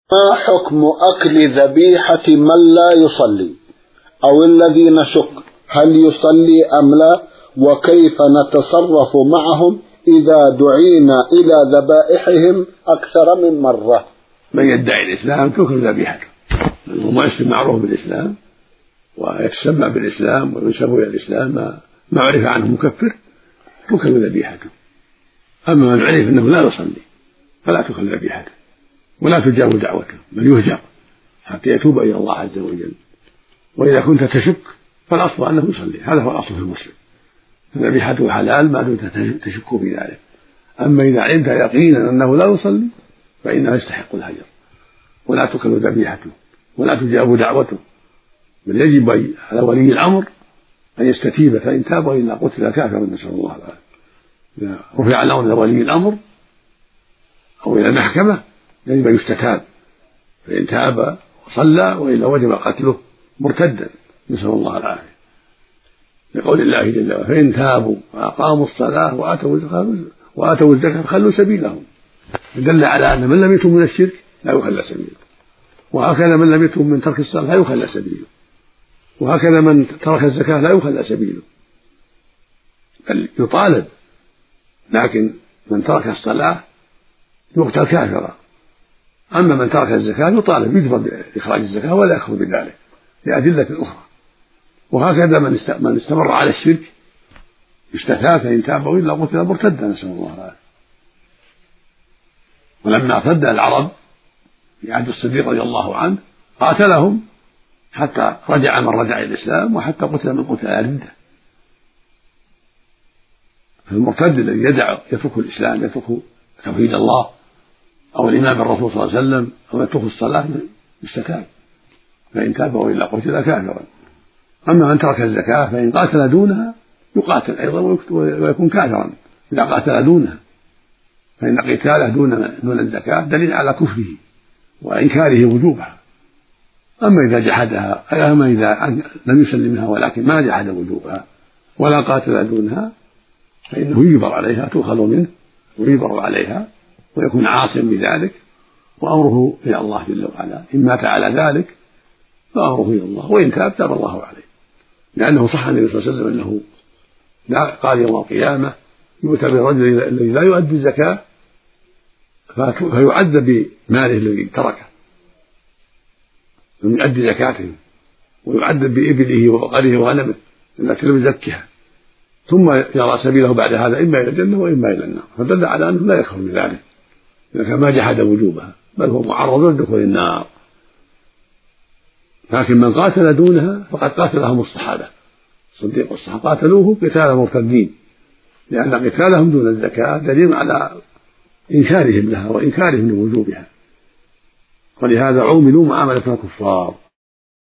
ما حكم أكل ذبيحة من لا يصلي أو الذي نشك هل يصلي أم لا، وكيف نتصرف معهم إذا دعينا إلى ذبائحهم أكثر من مرة؟ من يدعي الإسلام تؤكل ذبيحته، المسلم معروف بالإسلام ويتسمى بالإسلام وينسب إلى الإسلام ما عرف عنه مكفر تؤكل ذبيحته. أما من عرف أنه لا يصلي فلا تؤكل ذبيحته ولا تجاب دعوته بل يهجر حتى يتوب إلى الله عز وجل. وإذا كنت تشك فالأصل أنه يصلي، هذا هو الأصل في المسلم، فذبيحته حلال ما دمت تشك في ذلك. أما إذا علمت يقينا أنه لا يصلي فإنه يستحق الهجر ولا تؤكل ذبيحته ولا تجاب دعوته، بل يجب على ولي الأمر أن يستتيب، فإن تاب وإلا قتل كافرا نسأل الله العافية. إذا رفع الأمر إلى ولي الأمر أو إلى المحكمة يجب أن يستتاب، فإن تاب وصلى وإلا وجب قتله مرتدا نسأل الله العافية، لقول الله جل وعلا: فإن تابوا وأقاموا الصلاة وآتوا الزكاة فخلوا سبيلهم. دل على أن من لم يتب من الشرك لا يخلى سبيله، وهكذا من لم يتب من ترك الصلاة لا يخلى سبيله، وهكذا من ترك الزكاة لا يخلى سبيله بل يطالب. لكن من ترك الصلاة يقتل كافرا، أما من ترك الزكاة يطالب يجبر بإخراج الزكاة ولا يكفر بذلك لأدلة أخرى. وهكذا من استمر على الشرك يستتاب، فإن تاب وإلا قتل مرتدا نسأل الله العافية. ولما ارتد العرب في عهد الصديق رضي الله عنه قاتلهم حتى رجع من رجع إلى الإسلام وحتى قتل من قتل على الردة. فالمرتد الذي يترك الإسلام يترك توحيد الله أو الإيمان بالرسول صلى الله عليه وسلم أو يترك الصلاة يستتاب، فإن تاب وإلا قتل كافرا. أما من ترك الزكاة فإن قاتل دونها يقاتل أيضا ويكون كافرا إذا قاتل دونها، فإن قتاله دون الزكاة دليل على كفره وإنكاره وجوبها. أما إذا جحدها، أما إذا لم يسلمها ولكن ما جحد وجوبها ولا قاتل دونها فإنه يجبر عليها، تؤخذ منه ويجبر عليها ويكون عاصم بذلك، وأمره إلى الله جل وعلا. إن مات على ذلك فأمره إلى الله، وإن تاب تاب الله عليه، لأنه صح عن النبي صلى الله عليه وسلم أنه قال يوم القيامة: يؤتى بالرجل الذي لا يؤدي الزكاة فيعذب بماله الذي تركه، لم يؤدي زكاته، ويعذب بإبله وبقره وغنمه التي لم يزكها، ثم يرى سبيله بعد هذا إما إلى الجنة وإما إلى النار. فدل على أنه لا يكفر بذلك إذا كان ما جحد وجوبها، بل هو معرض لدخول النار. لكن من قاتل دونها فقد قاتلهم الصحابة الصديق والصحابة، قاتلوه قتال مرتدين، لأن قتالهم دون الزكاة دليل على إنكارهم لها وإنكارهم لوجوبها، ولهذا عوملوا معاملة الكفار.